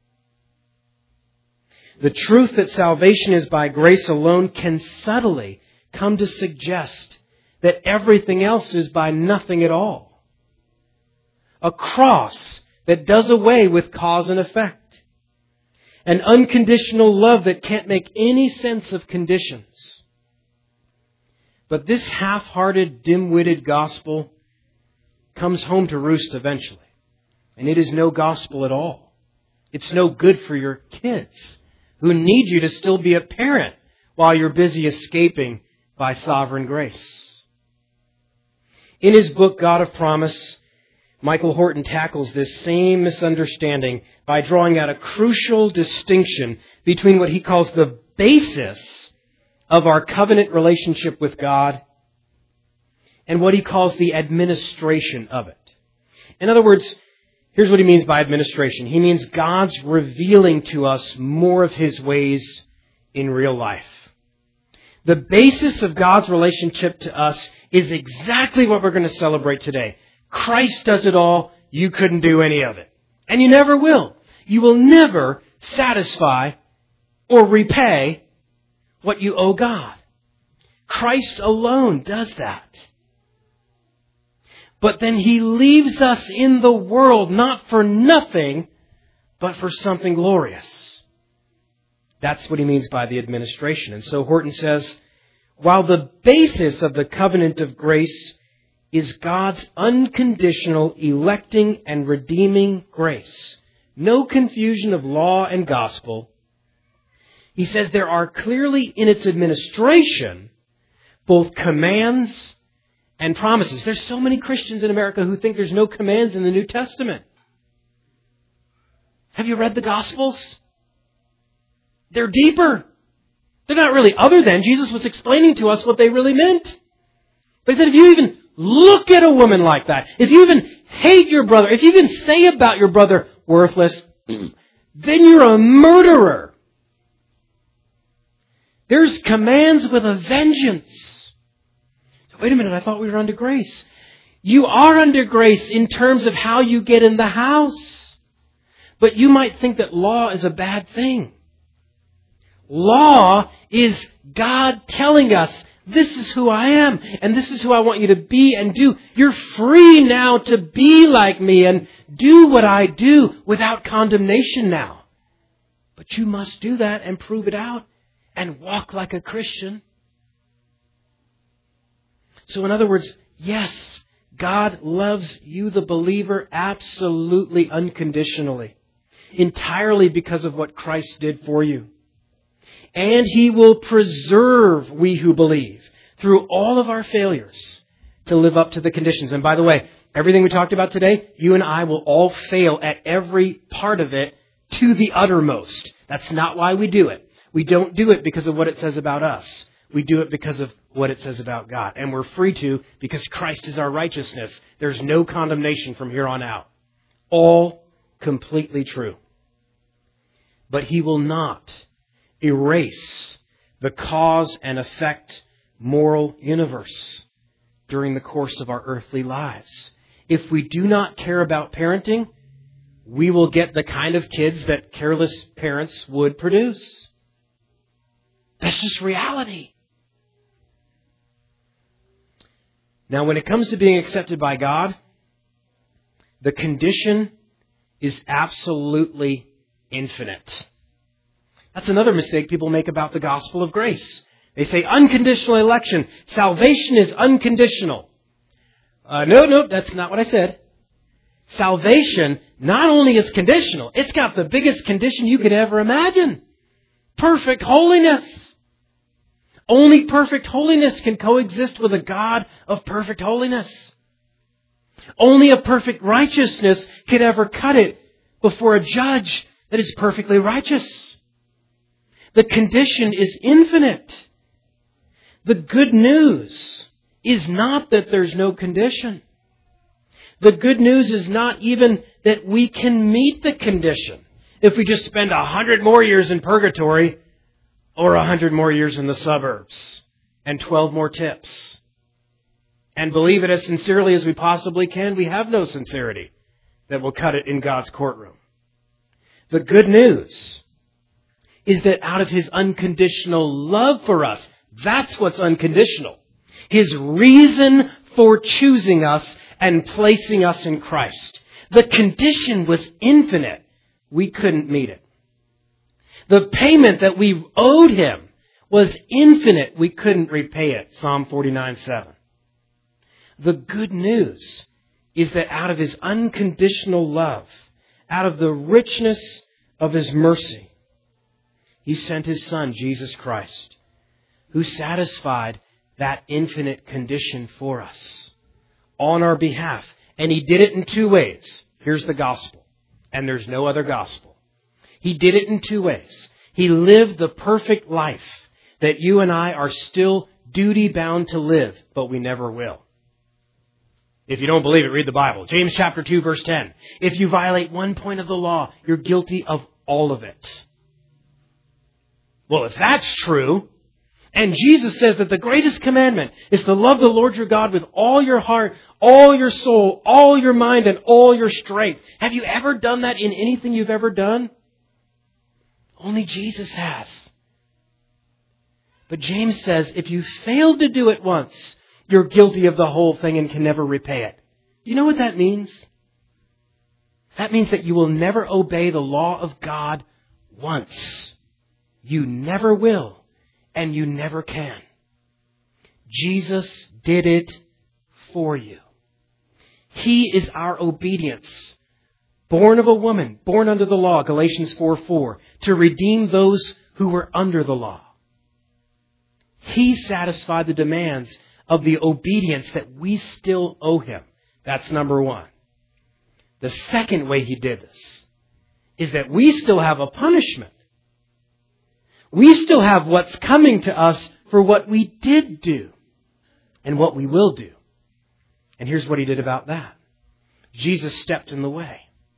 The truth that salvation is by grace alone can subtly come to suggest that everything else is by nothing at all. A cross that does away with cause and effect. An unconditional love that can't make any sense of conditions. But this half-hearted, dim-witted gospel comes home to roost eventually. And it is no gospel at all. It's no good for your kids who need you to still be a parent while you're busy escaping by sovereign grace. In his book, God of Promise, Michael Horton tackles this same misunderstanding by drawing out a crucial distinction between what he calls the basis of our covenant relationship with God and what he calls the administration of it. In other words, here's what he means by administration. He means God's revealing to us more of His ways in real life. The basis of God's relationship to us is exactly what we're going to celebrate today. Christ does it all. You couldn't do any of it. And you never will. You will never satisfy or repay what you owe God. Christ alone does that. But then He leaves us in the world not for nothing, but for something glorious. That's what he means by the administration. And so Horton says, while the basis of the covenant of grace is God's unconditional electing and redeeming grace, no confusion of law and gospel, he says there are clearly in its administration both commands and promises. There's so many Christians in America who think there's no commands in the New Testament. Have you read the Gospels? They're deeper. They're not really other than. Jesus was explaining to us what they really meant. But he said, if you even look at a woman like that, if you even hate your brother, if you even say about your brother, worthless, then you're a murderer. There's commands with a vengeance. Wait a minute, I thought we were under grace. You are under grace in terms of how you get in the house. But you might think that law is a bad thing. Law is God telling us, this is who I am, and this is who I want you to be and do. You're free now to be like me and do what I do without condemnation now. But you must do that and prove it out and walk like a Christian. So in other words, yes, God loves you, the believer, absolutely unconditionally, entirely because of what Christ did for you. And He will preserve we who believe through all of our failures to live up to the conditions. And by the way, everything we talked about today, you and I will all fail at every part of it to the uttermost. That's not why we do it. We don't do it because of what it says about us. We do it because of what it says about God. And we're free to because Christ is our righteousness. There's no condemnation from here on out. All completely true. But He will not erase the cause and effect moral universe during the course of our earthly lives. If we do not care about parenting, we will get the kind of kids that careless parents would produce. That's just reality. Now, when it comes to being accepted by God, the condition is absolutely infinite. That's another mistake people make about the gospel of grace. They say unconditional election. Salvation is unconditional. Uh, no, no, that's not what I said. Salvation not only is conditional, it's got the biggest condition you could ever imagine. Perfect holiness. Only perfect holiness can coexist with a God of perfect holiness. Only a perfect righteousness could ever cut it before a judge that is perfectly righteous. The condition is infinite. The good news is not that there's no condition. The good news is not even that we can meet the condition if we just spend a hundred more years in purgatory or a hundred more years in the suburbs and twelve more tips. And believe it as sincerely as we possibly can, we have no sincerity that will cut it in God's courtroom. The good news is that out of His unconditional love for us, that's what's unconditional. His reason for choosing us and placing us in Christ. The condition was infinite. We couldn't meet it. The payment that we owed Him was infinite. We couldn't repay it. Psalm forty-nine seven. The good news is that out of His unconditional love, out of the richness of His mercy, He sent His Son, Jesus Christ, who satisfied that infinite condition for us on our behalf. And He did it in two ways. Here's the gospel. And there's no other gospel. He did it in two ways. He lived the perfect life that you and I are still duty-bound to live, but we never will. If you don't believe it, read the Bible. James chapter two, verse ten. If you violate one point of the law, you're guilty of all of it. Well, if that's true, and Jesus says that the greatest commandment is to love the Lord your God with all your heart, all your soul, all your mind, and all your strength. Have you ever done that in anything you've ever done? Only Jesus has. But James says if you failed to do it once, you're guilty of the whole thing and can never repay it. You know what that means? That means that you will never obey the law of God once. You never will, and you never can. Jesus did it for you. He is our obedience. Born of a woman, born under the law, Galatians four four, to redeem those who were under the law. He satisfied the demands of the obedience that we still owe Him. That's number one. The second way He did this is that we still have a punishment. We still have what's coming to us for what we did do and what we will do. And here's what He did about that. Jesus stepped in the way.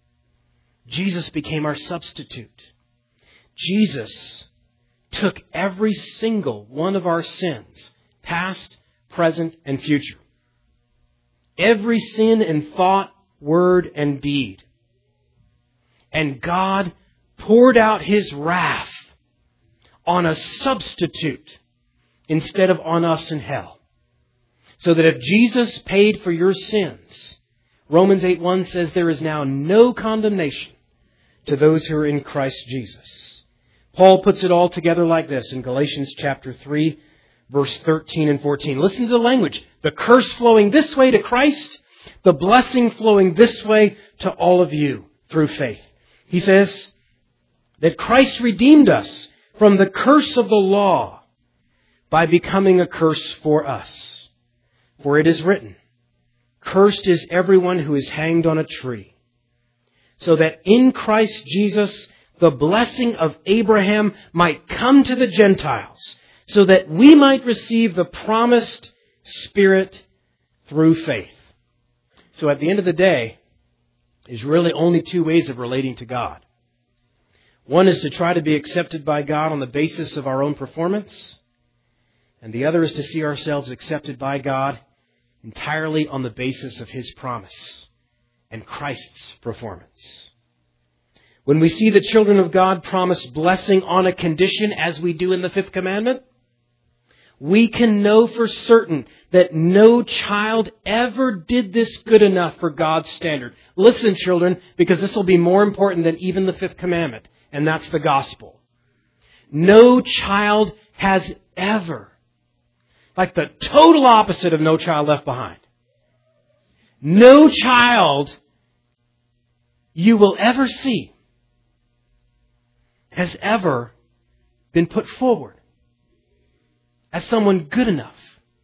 Jesus became our substitute. Jesus took every single one of our sins, past, present, and future. Every sin in thought, word, and deed. And God poured out His wrath on a substitute instead of on us in hell. So that if Jesus paid for your sins, Romans eight one says there is now no condemnation to those who are in Christ Jesus. Paul puts it all together like this in Galatians chapter three, verse thirteen and fourteen. Listen to the language. The curse flowing this way to Christ, the blessing flowing this way to all of you through faith. He says that Christ redeemed us from the curse of the law by becoming a curse for us. For it is written, cursed is everyone who is hanged on a tree, so that in Christ Jesus the blessing of Abraham might come to the Gentiles, so that we might receive the promised Spirit through faith. So at the end of the day, there's really only two ways of relating to God. One is to try to be accepted by God on the basis of our own performance, and the other is to see ourselves accepted by God entirely on the basis of His promise and Christ's performance. When we see the children of God promised blessing on a condition, as we do in the fifth commandment, we can know for certain that no child ever did this good enough for God's standard. Listen, children, because this will be more important than even the fifth commandment, and that's the gospel. No child has ever, like the total opposite of No Child Left Behind, no child you will ever see has ever been put forward as someone good enough,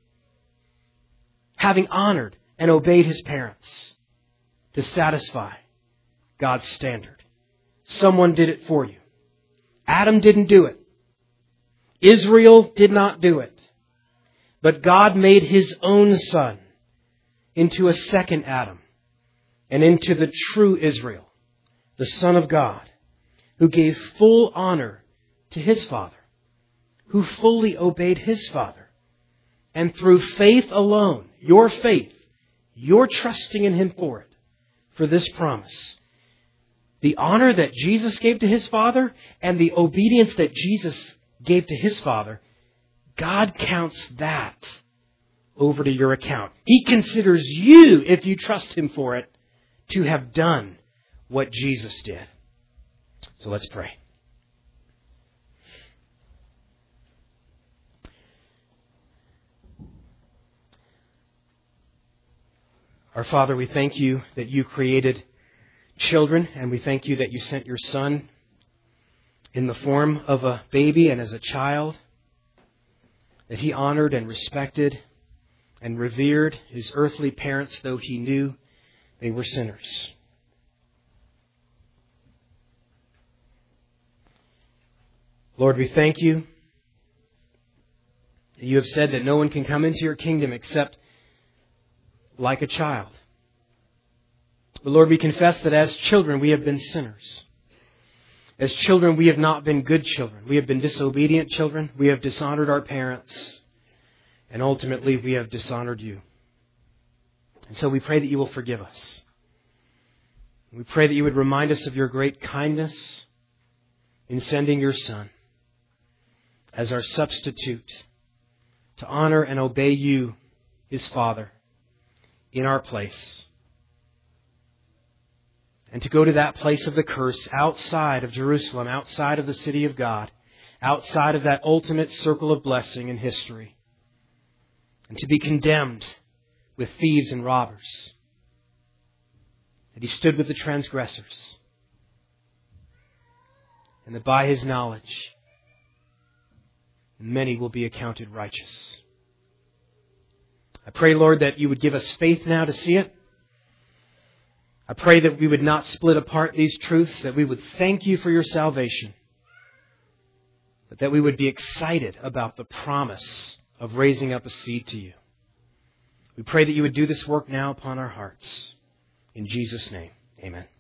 having honored and obeyed his parents to satisfy God's standard. Someone did it for you. Adam didn't do it. Israel did not do it. But God made His own Son into a second Adam and into the true Israel, the Son of God, who gave full honor to His Father, who fully obeyed His Father. And through faith alone, your faith, your trusting in Him for it, for this promise, the honor that Jesus gave to His Father and the obedience that Jesus gave to His Father, God counts that over to your account. He considers you, if you trust Him for it, to have done what Jesus did. So let's pray. Our Father, we thank You that You created children, and we thank You that You sent Your Son in the form of a baby and as a child, that He honored and respected and revered His earthly parents, though He knew they were sinners. Lord, we thank You that You have said that no one can come into Your kingdom except like a child. But Lord, we confess that as children we have been sinners. As children we have not been good children. We have been disobedient children. We have dishonored our parents. And ultimately we have dishonored you. And so we pray that you will forgive us. We pray that you would remind us of your great kindness in sending your Son as our substitute to honor and obey you, his Father, in our place. And to go to that place of the curse outside of Jerusalem, outside of the city of God, outside of that ultimate circle of blessing in history. And to be condemned with thieves and robbers. That he stood with the transgressors. And that by his knowledge, many will be accounted righteous. I pray, Lord, that you would give us faith now to see it. I pray that we would not split apart these truths, that we would thank you for your salvation, but that we would be excited about the promise of raising up a seed to you. We pray that you would do this work now upon our hearts. In Jesus' name, amen.